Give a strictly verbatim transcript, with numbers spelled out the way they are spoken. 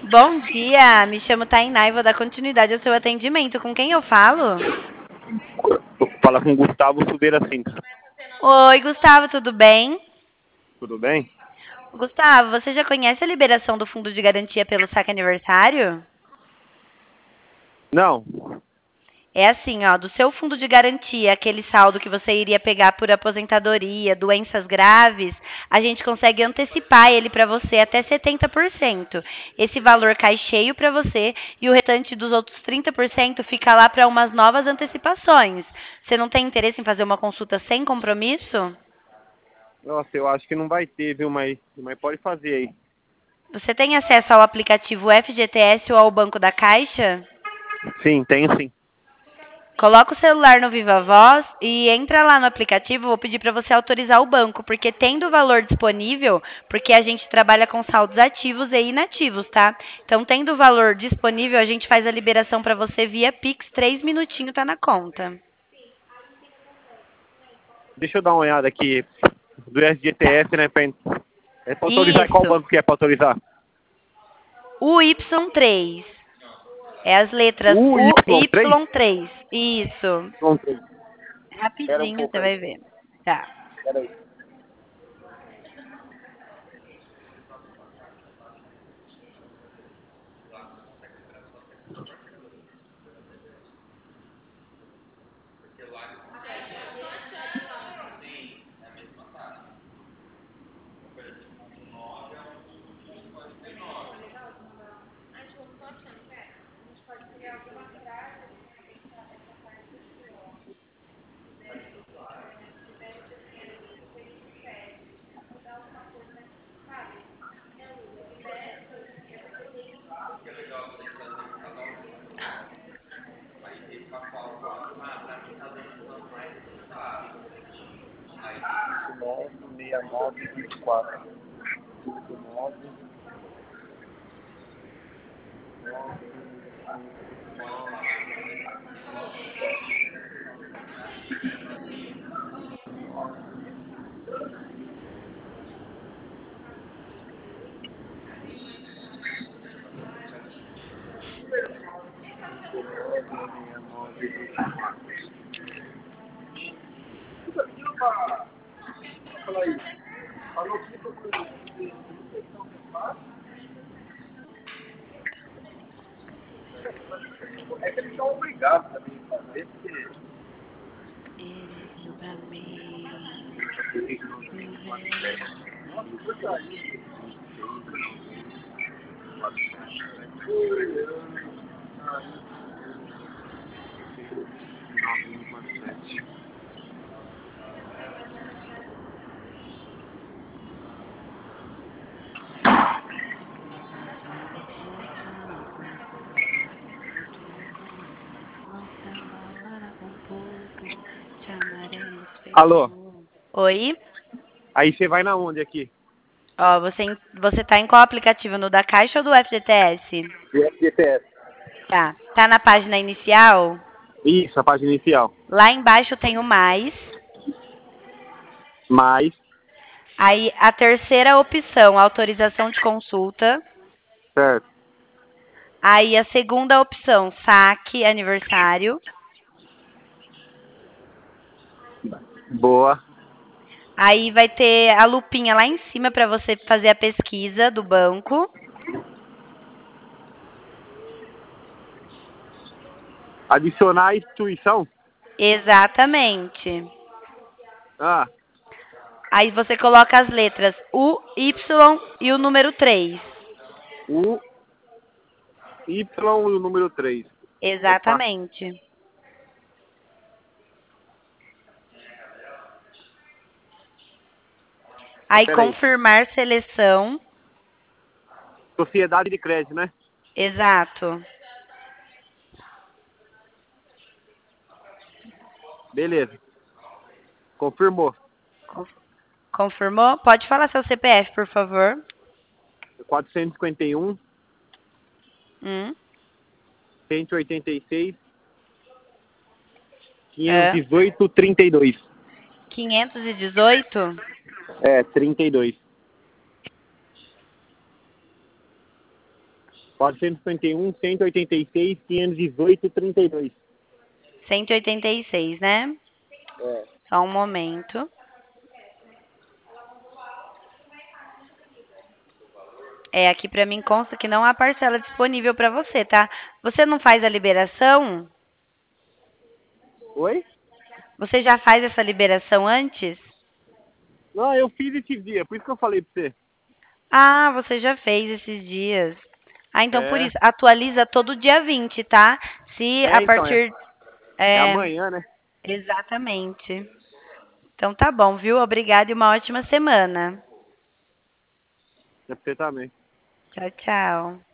Bom dia, me chamo Tainá e vou dar continuidade ao seu atendimento. Com quem eu falo? Fala com Gustavo Silveira Cinca. Oi, Gustavo, tudo bem? Tudo bem? Gustavo, você já conhece a liberação do fundo de garantia pelo saque aniversário? Não. É assim, ó, do seu fundo de garantia, aquele saldo que você iria pegar por aposentadoria, doenças graves, a gente consegue antecipar ele para você até setenta por cento. Esse valor cai cheio para você e o restante dos outros trinta por cento fica lá para umas novas antecipações. Você não tem interesse em fazer uma consulta sem compromisso? Nossa, eu acho que não vai ter, viu? Mas, mas pode fazer aí. Você tem acesso ao aplicativo F G T S ou ao Banco da Caixa? Sim, tenho sim. Coloca o celular no Viva Voz e entra lá no aplicativo. Vou pedir para você autorizar o banco, porque tendo o valor disponível, porque a gente trabalha com saldos ativos e inativos, tá? Então, tendo o valor disponível, a gente faz a liberação para você via Pix, três minutinhos tá na conta. Deixa eu dar uma olhada aqui do S G T S, né? Pra, é pra autorizar. Qual Isso, banco que é pra autorizar? o Y três. É as letras O U Y três? Y três. Isso. Y três. Espera um Rapidinho, pouco você aí. vai ver. Tá. Espera aí. nove seis nove vinte e quatro. nove É que eles são obrigados também a fazer, porque Isso pra mim. Alô? Oi? Aí você vai na onde aqui? Ó, você, você tá em qual aplicativo? No da Caixa ou do F G T S? Do S G T S. Tá. Tá na página inicial? Isso, a página inicial. Lá embaixo tem o mais. Mais, Aí a terceira opção, autorização de consulta. certo. Aí a segunda opção, saque aniversário. Boa. Aí vai ter a lupinha lá em cima para você fazer a pesquisa do banco. Adicionar a instituição? Exatamente. Ah, Aí você coloca as letras U, Y e o número três. o Y e o número três. Opa. Exatamente. Aí Peraí. confirmar seleção. Sociedade de crédito, né? Exato. Beleza. Confirmou. Confirmou? Pode falar seu C P F, por favor. quatrocentos e cinquenta e um, Hum. cento e oitenta e seis, quinhentos É. e dezoito, trinta e dois. quinhentos e dezoito? É, trinta e dois. quatrocentos e cinquenta e um, cento e oitenta e seis, quinhentos e dezoito, trinta e dois. cento e oitenta e seis, né? É. Só um momento. É, aqui pra mim consta que não há parcela disponível pra você, tá? Você não faz a liberação? Oi? Você já faz essa liberação antes? Não, eu fiz esse dia, por isso que eu falei pra você. Ah, você já fez esses dias. Ah, então por É. isso, atualiza todo dia vinte, tá? Se É, a então, é, partir. é É, amanhã, né? exatamente. Então tá bom, viu? Obrigada e uma ótima semana. É pra você também. Tchau, tchau.